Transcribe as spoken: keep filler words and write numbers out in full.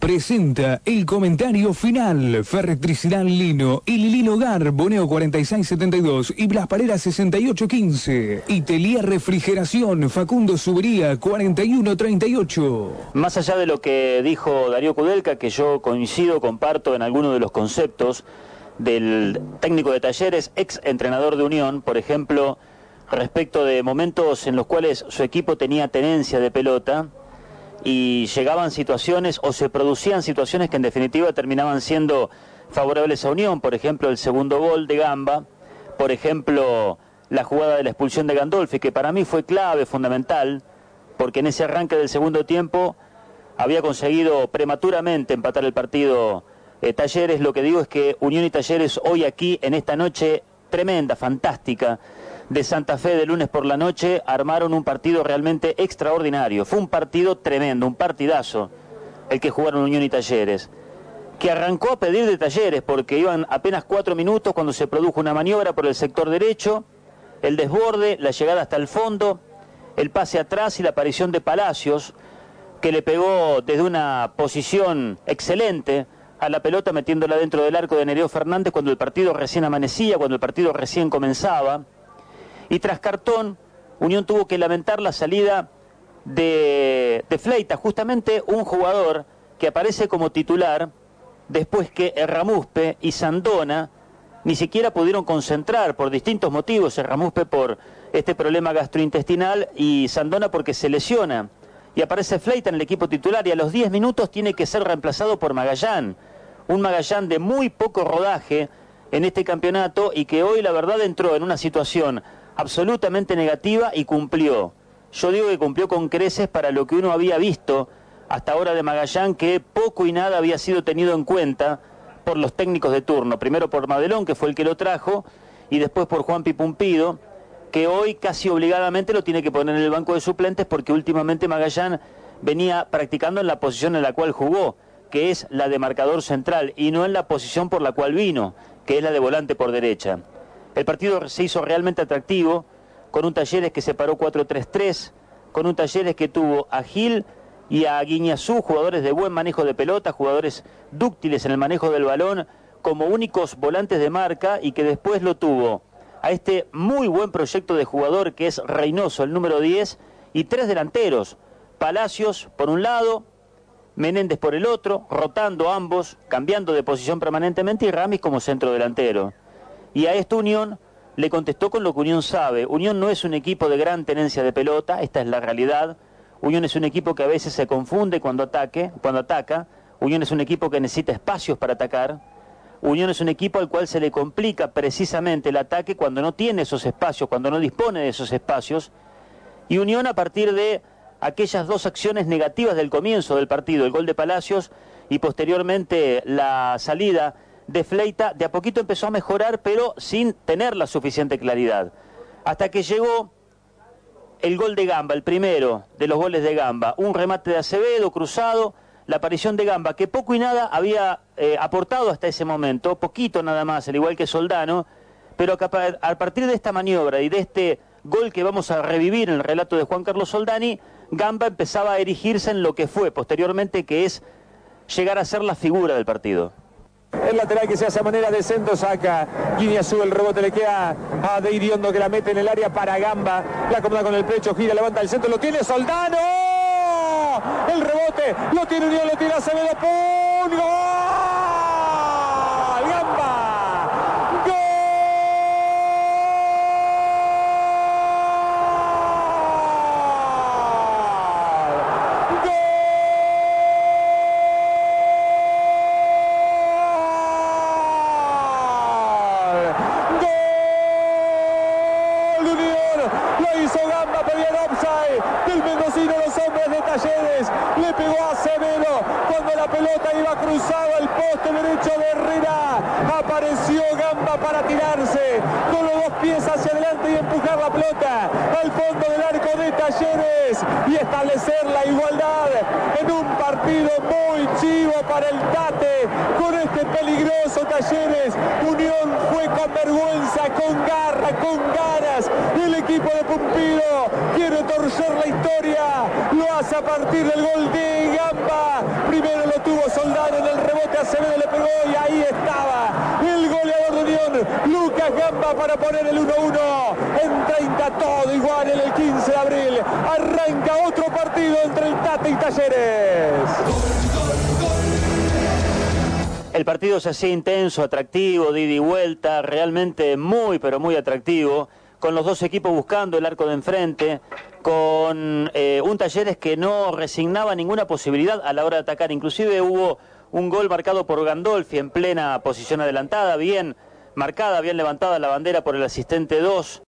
presenta el comentario final. Ferretricidad Lino, Ililino Gar, Boneo cuarenta y seis setenta y dos y Blas Parera sesenta y ocho quince. Itelier Refrigeración, Facundo Subería cuarenta y uno treinta y ocho. Más allá de lo que dijo Darío Kudelka, que yo coincido, comparto en algunos de los conceptos del técnico de Talleres, ex entrenador de Unión, por ejemplo, respecto de momentos en los cuales su equipo tenía tenencia de pelota y llegaban situaciones o se producían situaciones que en definitiva terminaban siendo favorables a Unión, por ejemplo el segundo gol de Gamba, por ejemplo la jugada de la expulsión de Gandolfi, que para mí fue clave, fundamental, porque en ese arranque del segundo tiempo había conseguido prematuramente empatar el partido eh, Talleres. Lo que digo es que Unión y Talleres hoy aquí, en esta noche tremenda, fantástica, de Santa Fe de lunes por la noche, armaron un partido realmente extraordinario. Fue un partido tremendo, un partidazo el que jugaron Unión y Talleres, que arrancó a pedir de Talleres porque iban apenas cuatro minutos cuando se produjo una maniobra por el sector derecho, el desborde, la llegada hasta el fondo, el pase atrás y la aparición de Palacios, que le pegó desde una posición excelente a la pelota, metiéndola dentro del arco de Nereo Fernández cuando el partido recién amanecía, cuando el partido recién comenzaba. Y tras cartón, Unión tuvo que lamentar la salida de, de Fleita, justamente un jugador que aparece como titular después que Erramuspe y Sandona ni siquiera pudieron concentrar por distintos motivos, Erramuspe por este problema gastrointestinal y Sandona porque se lesiona. Y aparece Fleita en el equipo titular y a los diez minutos tiene que ser reemplazado por Magallán, un Magallán de muy poco rodaje en este campeonato y que hoy la verdad entró en una situación absolutamente negativa y cumplió. Yo digo que cumplió con creces para lo que uno había visto hasta ahora de Magallán, que poco y nada había sido tenido en cuenta por los técnicos de turno. Primero por Madelón, que fue el que lo trajo, y después por Juanpi Pumpido, que hoy casi obligadamente lo tiene que poner en el banco de suplentes porque últimamente Magallán venía practicando en la posición en la cual jugó, que es la de marcador central, y no en la posición por la cual vino, que es la de volante por derecha. El partido se hizo realmente atractivo, con un Talleres que se paró cuatro tres tres, con un Talleres que tuvo a Gil y a Guiñazú, jugadores de buen manejo de pelota, jugadores dúctiles en el manejo del balón, como únicos volantes de marca, y que después lo tuvo a este muy buen proyecto de jugador que es Reynoso, el número diez, y tres delanteros, Palacios por un lado, Menéndez por el otro, rotando ambos, cambiando de posición permanentemente, y Ramis como centro delantero. Y a esto Unión le contestó con lo que Unión sabe. Unión no es un equipo de gran tenencia de pelota, esta es la realidad. Unión es un equipo que a veces se confunde cuando ataque, cuando ataca. Unión es un equipo que necesita espacios para atacar. Unión es un equipo al cual se le complica precisamente el ataque cuando no tiene esos espacios, cuando no dispone de esos espacios. Y Unión, a partir de aquellas dos acciones negativas del comienzo del partido, el gol de Palacios y posteriormente la salida de Fleita, de a poquito empezó a mejorar, pero sin tener la suficiente claridad. Hasta que llegó el gol de Gamba, el primero de los goles de Gamba, un remate de Acevedo cruzado, la aparición de Gamba, que poco y nada había eh, aportado hasta ese momento, poquito nada más, al igual que Soldano, pero que a partir de esta maniobra y de este gol que vamos a revivir en el relato de Juan Carlos Soldani, Gamba empezaba a erigirse en lo que fue posteriormente, que es llegar a ser la figura del partido. El lateral que se hace a manera de centro, saca Guiñazú, el rebote le queda a De Iriondo, que la mete en el área para Gamba, la acomoda con el pecho, gira, levanta el centro, lo tiene Soldano, el rebote, lo tiene Unión, lo tiene Acevedo, ¡pum! ¡Gol! ¡Gamba! ¡Gol! Le pegó a Acevedo cuando la pelota iba cruzada al poste derecho de Herrera. Apareció Gamba para tirarse con los dos pies hacia adelante y empujar la pelota al fondo del arco de Talleres y establecer la igualdad en un partido muy chivo para el Tate. Con este peligroso Talleres, Unión fue con vergüenza, con garra, con ganas. El equipo de Pumpido quiere torcer la historia, lo hace a partir del gol de Gamba. Primero lo tuvo Soldano, en el rebote Acevedo le pegó y ahí estaba el goleador de Unión, Lucas Gamba, para poner el uno uno. En treinta todo igual en el quince de abril. Arranca otro partido entre el Tate y Talleres. El partido se hacía intenso, atractivo, de ida y vuelta, realmente muy pero muy atractivo, con los dos equipos buscando el arco de enfrente, con eh, un Talleres que no resignaba ninguna posibilidad a la hora de atacar. Inclusive hubo un gol marcado por Gandolfi en plena posición adelantada, bien marcada, bien levantada la bandera por el asistente dos.